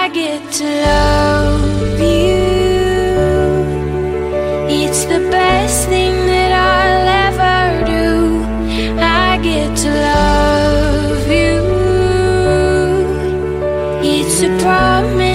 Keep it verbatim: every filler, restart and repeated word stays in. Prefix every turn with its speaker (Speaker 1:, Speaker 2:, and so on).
Speaker 1: get to love you. It's the best thing that I'll ever do. I get to love you. It's a promise